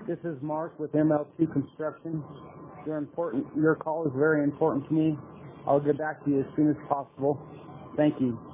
This is Mark with ML2 Construction. Your call is very important to me. I'll get back to you as soon as possible. Thank you.